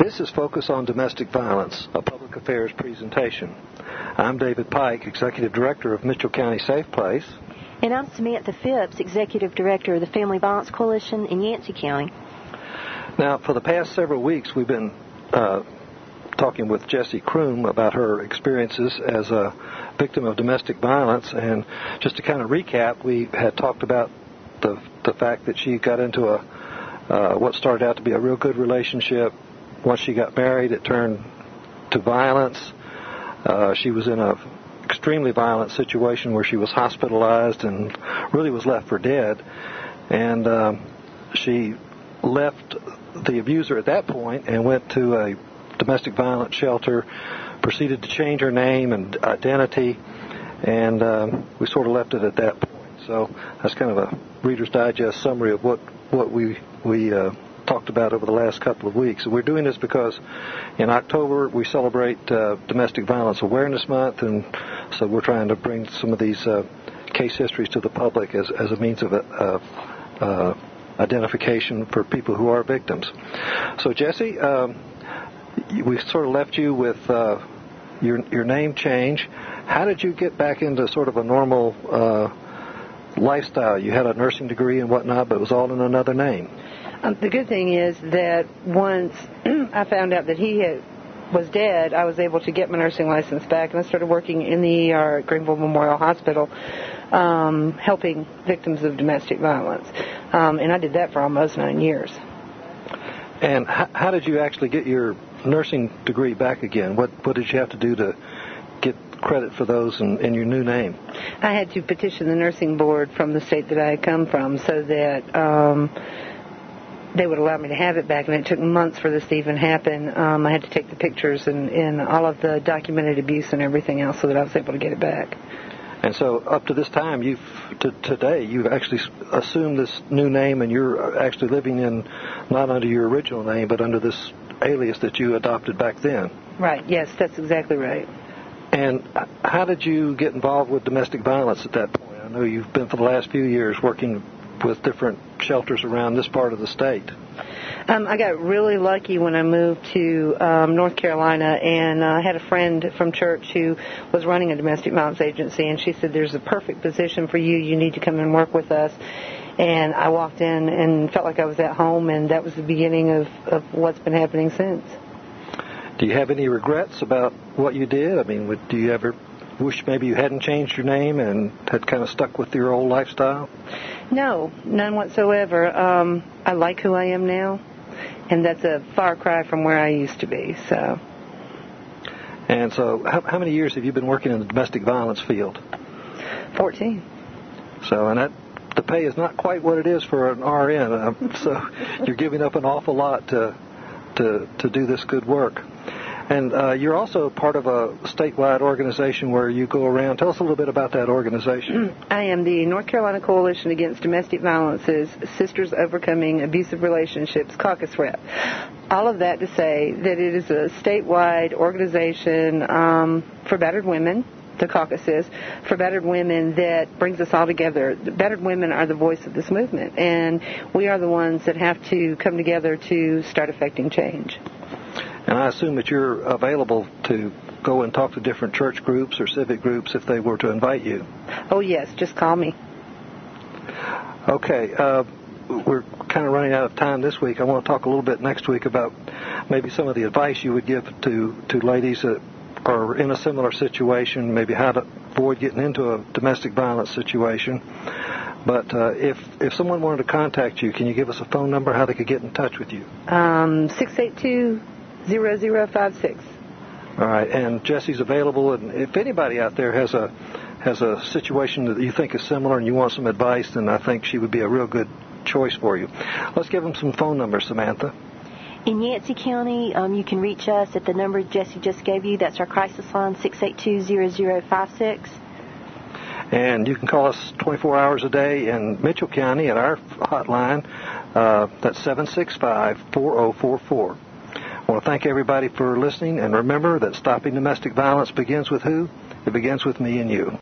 This is Focus on Domestic Violence, a public affairs presentation. I'm David Pike, Executive Director of Mitchell County Safe Place. And I'm Samantha Phipps, Executive Director of the Family Violence Coalition in Yancey County. Now, for the past several weeks, we've been talking with Jessie Kroom about her experiences as a victim of domestic violence. And just to kind of recap, we had talked about the fact that she got into what started out to be a real good relationship. Once she got married, it turned to violence. She was in an extremely violent situation where she was hospitalized and really was left for dead. And she left the abuser at that point and went to a domestic violence shelter, proceeded to change her name and identity, and we sort of left it at that point. So that's kind of a Reader's Digest summary of what we talked about over the last couple of weeks. And we're doing this because in October we celebrate Domestic Violence Awareness Month, and so we're trying to bring some of these case histories to the public as a means of identification for people who are victims. So Jessie, we sort of left you with your name change. How did you get back into sort of a normal lifestyle? You had a nursing degree and whatnot, but it was all in another name. The good thing is that once I found out that he was dead, I was able to get my nursing license back, and I started working in the ER at Greenville Memorial Hospital, helping victims of domestic violence. And I did that for almost 9 years. And how did you actually get your nursing degree back again? What did you have to do to get credit for those in your new name? I had to petition the nursing board from the state that I had come from so that they would allow me to have it back, and it took months for this to even happen. I had to take the pictures and all of the documented abuse and everything else so that I was able to get it back. And so up to this time, today, you've actually assumed this new name, and you're actually living in not under your original name, but under this alias that you adopted back then. Right, yes, that's exactly right. And how did you get involved with domestic violence at that point? I know you've been for the last few years working with different shelters around this part of the state. I got really lucky when I moved to North Carolina, and I had a friend from church who was running a domestic violence agency, and she said, "There's a perfect position for you. You need to come and work with us." And I walked in and felt like I was at home, and that was the beginning of what's been happening since. Do you have any regrets about what you did? I mean, do you ever wish maybe you hadn't changed your name and had kind of stuck with your old lifestyle? No, none whatsoever. I like who I am now, and that's a far cry from where I used to be. So. And so how many years have you been working in the domestic violence field? 14. So, and the pay is not quite what it is for an RN, so you're giving up an awful lot to do this good work. And you're also part of a statewide organization where you go around. Tell us a little bit about that organization. I am the North Carolina Coalition Against Domestic Violence's Sisters Overcoming Abusive Relationships caucus rep. All of that to say that it is a statewide organization for battered women. The caucus is for battered women that brings us all together. The battered women are the voice of this movement, and we are the ones that have to come together to start affecting change. And I assume that you're available to go and talk to different church groups or civic groups if they were to invite you. Oh, yes. Just call me. Okay. We're kind of running out of time this week. I want to talk a little bit next week about maybe some of the advice you would give to ladies that are in a similar situation, maybe how to avoid getting into a domestic violence situation. But if someone wanted to contact you, can you give us a phone number, how they could get in touch with you? 682-0056. All right, and Jessie's available, and if anybody out there has a situation that you think is similar and you want some advice, then I think she would be a real good choice for you. Let's give them some phone numbers, Samantha. In Yancey County, you can reach us at the number Jessie just gave you. That's our crisis line, 682-0056. And you can call us 24 hours a day in Mitchell County at our hotline. That's 765-4044. I want to thank everybody for listening, and remember that stopping domestic violence begins with who? It begins with me and you.